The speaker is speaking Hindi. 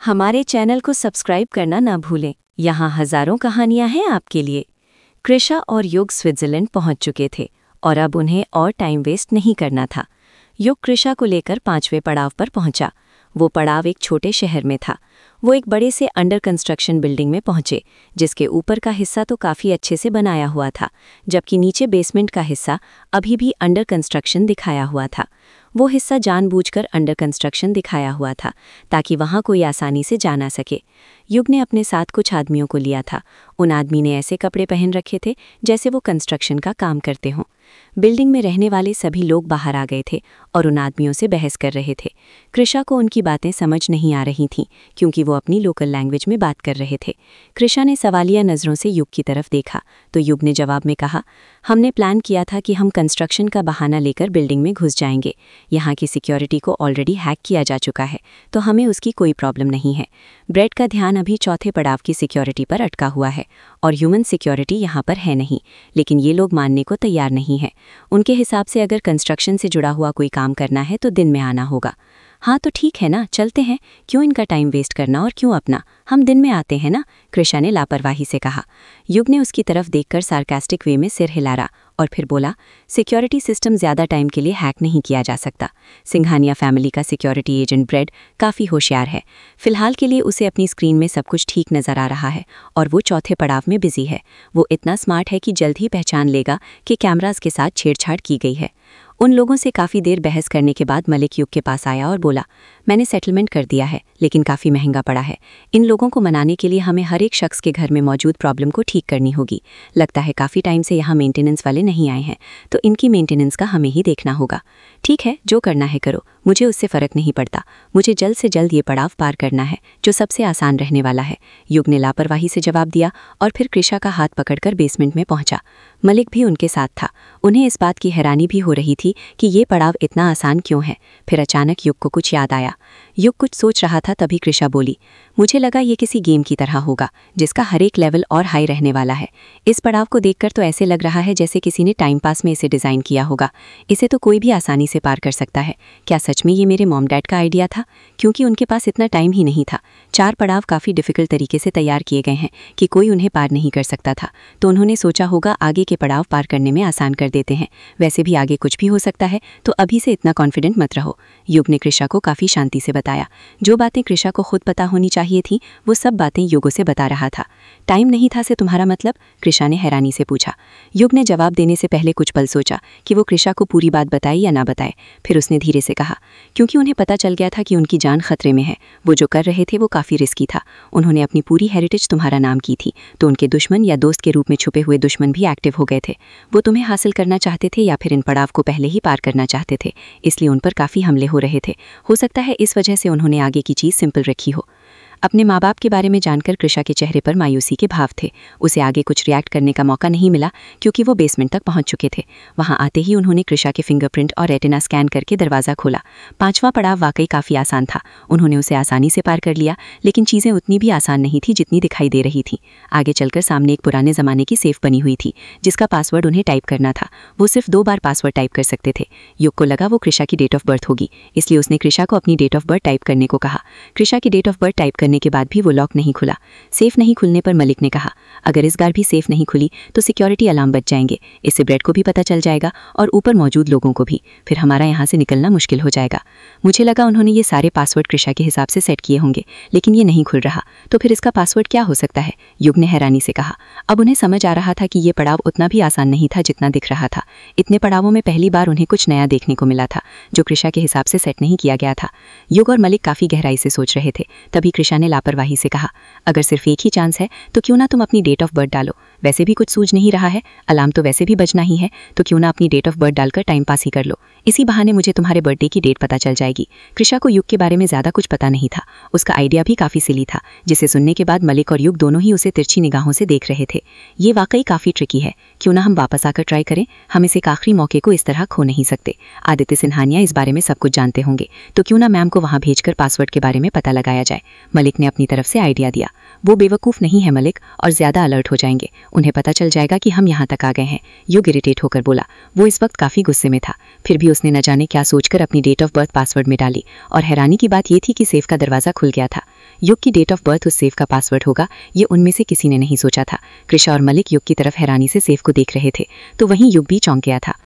हमारे चैनल को सब्सक्राइब करना ना भूलें। यहाँ हजारों कहानियां हैं आपके लिए। कृषा और युग स्विट्जरलैंड पहुंच चुके थे और अब उन्हें और टाइम वेस्ट नहीं करना था। युग कृषा को लेकर 5वें पड़ाव पर पहुंचा। वो पड़ाव एक छोटे शहर में था। वो एक बड़े से अंडर कंस्ट्रक्शन बिल्डिंग में पहुंचे, जिसके ऊपर का हिस्सा तो काफ़ी अच्छे से बनाया हुआ था, जबकि नीचे बेसमेंट का हिस्सा अभी भी अंडर कंस्ट्रक्शन दिखाया हुआ था। वो हिस्सा जानबूझकर अंडर कंस्ट्रक्शन दिखाया हुआ था ताकि वहां कोई आसानी से जा ना सके। युग ने अपने साथ कुछ आदमियों को लिया था। उन आदमी ने ऐसे कपड़े पहन रखे थे जैसे वो कंस्ट्रक्शन का काम करते हों। बिल्डिंग में रहने वाले सभी लोग बाहर आ गए थे और उन आदमियों से बहस कर रहे थे। कृषा को उनकी बातें समझ नहीं आ रही थीं क्योंकि वो अपनी लोकल लैंग्वेज में बात कर रहे थे। कृषा ने सवालिया नज़रों से युग की तरफ देखा तो युग ने जवाब में कहा, हमने प्लान किया था कि हम कंस्ट्रक्शन का बहाना लेकर बिल्डिंग में घुस जाएंगे। यहाँ की सिक्योरिटी को ऑलरेडी हैक किया जा चुका है, तो हमें उसकी कोई प्रॉब्लम नहीं है। ब्रेड का ध्यान अभी चौथे पड़ाव की सिक्योरिटी पर अटका हुआ है और ह्यूमन सिक्योरिटी यहाँ पर है नहीं, लेकिन ये लोग मानने को तैयार नहीं है। उनके हिसाब से अगर कंस्ट्रक्शन से जुड़ा हुआ कोई काम करना है तो दिन में आना होगा। हाँ तो ठीक है ना, चलते हैं, क्यों इनका टाइम वेस्ट करना और क्यों अपना, हम दिन में आते हैं ना, कृषा ने लापरवाही से कहा। युग ने उसकी तरफ देखकर सार्कास्टिक वे में सिर हिलारा और फिर बोला, सिक्योरिटी सिस्टम ज़्यादा टाइम के लिए हैक नहीं किया जा सकता। सिंघानिया फैमिली का सिक्योरिटी एजेंट ब्रेड काफ़ी होशियार है। फिलहाल के लिए उसे अपनी स्क्रीन में सब कुछ ठीक नज़र आ रहा है और वो चौथे पड़ाव में बिजी है। वो इतना स्मार्ट है कि जल्द ही पहचान लेगा कि कैमरास के साथ छेड़छाड़ की गई है। उन लोगों से काफ़ी देर बहस करने के बाद मलिक युग के पास आया और बोला, मैंने सेटलमेंट कर दिया है, लेकिन काफ़ी महंगा पड़ा है। इन लोगों को मनाने के लिए हमें हर एक शख्स के घर में मौजूद प्रॉब्लम को ठीक करनी होगी। लगता है काफ़ी टाइम से यहाँ मेंटेनेंस वाले नहीं आए हैं, तो इनकी मेंटेनेंस का हमें ही देखना होगा। ठीक है, जो करना है करो, मुझे उससे फ़र्क नहीं पड़ता। मुझे जल्द से जल्द ये पड़ाव पार करना है जो सबसे आसान रहने वाला है। युग ने लापरवाही से जवाब दिया और फिर कृषा का हाथ पकड़कर बेसमेंट में पहुंचा। मलिक भी उनके साथ था। उन्हें इस बात की हैरानी भी हो रही थी कि ये पड़ाव इतना आसान क्यों है। फिर अचानक युग को कुछ याद आया। युग कुछ सोच रहा था, तभी कृषा बोली, मुझे लगा ये किसी गेम की तरह होगा जिसका हर एक लेवल और हाई रहने वाला है। इस पड़ाव को देखकर तो ऐसे लग रहा है जैसे किसी ने टाइम पास में इसे डिज़ाइन किया होगा। इसे तो कोई भी आसानी से पार कर सकता है। क्या सच में ये मेरे मॉम डैड का आइडिया था? क्योंकि उनके पास इतना टाइम ही नहीं था। 4 पड़ाव काफ़ी डिफ़िकल्ट तरीके से तैयार किए गए हैं कि कोई उन्हें पार नहीं कर सकता था, तो उन्होंने सोचा होगा आगे के पड़ाव पार करने में आसान कर देते हैं। वैसे भी आगे कुछ भी हो सकता है, तो अभी से इतना कॉन्फिडेंट मत रहो। युग ने कृषा को काफ़ी शांति से बताया। जो बातें कृषा को खुद पता होनी चाहिए थी वो सब बातें युग से बता रहा था। टाइम नहीं था से तुम्हारा मतलब? कृषा ने हैरानी से पूछा। युग ने जवाब देने से पहले कुछ पल सोचा कि वो कृषा को पूरी बात बताए या ना बताए। फिर उसने धीरे से कहा, क्योंकि उन्हें पता चल गया था कि उनकी जान खतरे में है। वो जो कर रहे थे वो काफ़ी रिस्की था। उन्होंने अपनी पूरी हेरिटेज तुम्हारा नाम की थी, तो उनके दुश्मन या दोस्त के रूप में छुपे हुए दुश्मन भी एक्टिव हो गए थे। वो तुम्हें हासिल करना चाहते थे या फिर इन पड़ाव को पहले ही पार करना चाहते थे, इसलिए उन पर काफ़ी हमले हो रहे थे। हो सकता है इस वजह से उन्होंने आगे की चीज़ सिंपल रखी हो। अपने माँ बाप के बारे में जानकर कृषा के चेहरे पर मायूसी के भाव थे। उसे आगे कुछ रिएक्ट करने का मौका नहीं मिला क्योंकि वो बेसमेंट तक पहुंच चुके थे। वहां आते ही उन्होंने कृषा के फिंगरप्रिंट और रेटिना स्कैन करके दरवाज़ा खोला। 5वां पड़ाव वाकई काफ़ी आसान था। उन्होंने उसे आसानी से पार कर लिया, लेकिन चीज़ें उतनी भी आसान नहीं थी जितनी दिखाई दे रही थी। आगे चलकर सामने एक पुराने ज़माने की सेफ बनी हुई थी जिसका पासवर्ड उन्हें टाइप करना था। वो सिर्फ 2 बार पासवर्ड टाइप कर सकते थे। युग को लगा वो कृषा की डेट ऑफ बर्थ होगी, इसलिए उसने कृषा को अपनी डेट ऑफ बर्थ टाइप करने को कहा। कृषा की डेट ऑफ बर्थ टाइप करने के बाद भी वो नहीं खुला। सेफ नहीं खुलने पर मलिक ने कहा, अगर इस बार भी सेफ नहीं खुली तो सिक्योरिटी अलार्म बच जाएंगे। इससे ब्रेड को भी पता चल जाएगा और ऊपर मौजूद लोगों को भी। फिर हमारा यहाँ से निकलना मुश्किल हो जाएगा। मुझे लगा उन्होंने ये सारे पासवर्ड कृषा के हिसाब से सेट किए होंगे, लेकिन ये नहीं खुल रहा, तो फिर इसका पासवर्ड क्या हो सकता है? युग ने हैरानी से कहा। अब उन्हें समझ आ रहा था कि ये पड़ाव उतना भी आसान नहीं था जितना दिख रहा था। इतने पड़ावों में पहली बार उन्हें कुछ नया देखने को मिला था जो कृषा के हिसाब से सेट नहीं किया गया था। युग और मलिक काफ़ी गहराई से सोच रहे थे। तभी कृषा ने लापरवाही से कहा, अगर सिर्फ एक ही चांस है तो क्यों ना तुम अपनी डेट ऑफ बर्थ डालो। वैसे भी कुछ सूझ नहीं रहा है, अलार्म तो वैसे भी बजना ही है, तो क्यों ना अपनी डेट ऑफ बर्थ डालकर टाइम पास ही कर लो। इसी बहाने मुझे तुम्हारे बर्थडे की डेट पता चल जाएगी। कृषा को युग के बारे में ज़्यादा कुछ पता नहीं था। उसका आइडिया भी काफ़ी सिली था, जिसे सुनने के बाद मलिक और युग दोनों ही उसे तिरछी निगाहों से देख रहे थे। ये वाकई काफ़ी ट्रिकी है, क्यों ना हम वापस आकर ट्राई करें। हम इस एक आखिरी मौके को इस तरह खो नहीं सकते। आदित्य सिन्हानिया इस बारे में सब कुछ जानते होंगे, तो क्यों ना मैम को वहाँ भेजकर पासवर्ड के बारे में पता लगाया जाए। मलिक ने अपनी तरफ से आइडिया दिया। वो बेवकूफ़ नहीं है मलिक, और ज़्यादा अलर्ट हो जाएंगे। उन्हें पता चल जाएगा कि हम यहाँ तक आ गए हैं। युग इरिटेट होकर बोला। वो इस वक्त काफ़ी गुस्से में था, फिर भी उसने न जाने क्या सोचकर अपनी डेट ऑफ बर्थ पासवर्ड में डाली, और हैरानी की बात ये थी कि सेफ का दरवाज़ा खुल गया था। युग की डेट ऑफ बर्थ उस सेफ का पासवर्ड होगा, ये उनमें से किसी ने नहीं सोचा था। कृषा और मलिक युग की तरफ हैरानी से सेफ को देख रहे थे, तो वहीं युग भी चौंक गया था।